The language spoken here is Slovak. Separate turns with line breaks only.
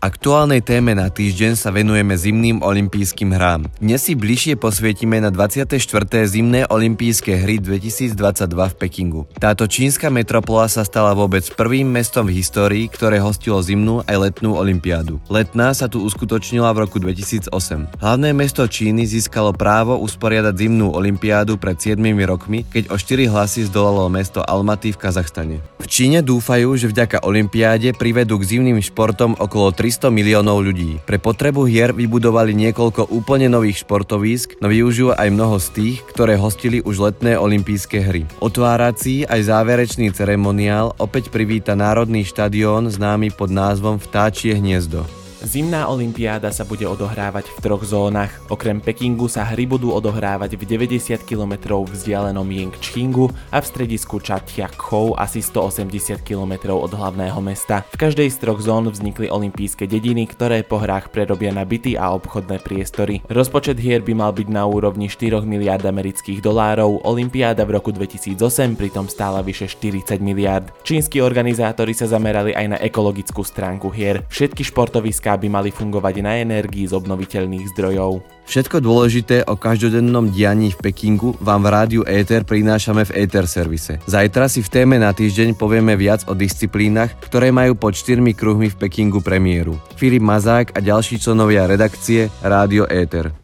Aktuálnej téme na týždeň sa venujeme zimným olympijským hrám. Dnes si bližšie posvietime na 24. zimné olympijské hry 2022 v Pekingu. Táto čínska metropola sa stala vôbec prvým mestom v histórii, ktoré hostilo zimnú aj letnú olympiádu. Letná sa tu uskutočnila v roku 2008. Hlavné mesto Číny získalo právo usporiadať zimnú olympiádu pred 7 rokmi, keď o 4 hlasy zdolalo mesto Almaty v Kazachstane. V Číne dúfajú, že vďaka olympiáde privedú k zimným športom okolo 300 miliónov ľudí. Pre potrebu hier vybudovali niekoľko úplne nových športovísk, no využijú aj mnoho z tých, ktoré hostili už letné olympijské hry. Otvárací aj záverečný ceremoniál opäť privíta národný štadión známy pod názvom Vtáčie hniezdo.
Zimná olympiáda sa bude odohrávať v 3 zónach. Okrem Pekingu sa hry budú odohrávať v 90 km vzdialenom Jingčchingu a v stredisku Čatiakhou asi 180 km od hlavného mesta. V každej z 3 zón vznikli olympijské dediny, ktoré po hrách prerobia na byty a obchodné priestory. Rozpočet hier by mal byť na úrovni 4 miliárd amerických dolárov, olympiáda v roku 2008 pritom stála vyše 40 miliárd. Čínski organizátori sa zamerali aj na ekologickú stránku hier. Všetky športoviská by mali fungovať na energii z obnoviteľných zdrojov.
Všetko dôležité o každodennom dianí v Pekingu vám v rádiu Éter prinášame v Éter servise. Zajtra si v téme na týždeň povieme viac o disciplínach, ktoré majú pod 4 kruhmi v Pekingu premiéru. Filip Mazák a ďalší členovia redakcie Rádio Éter.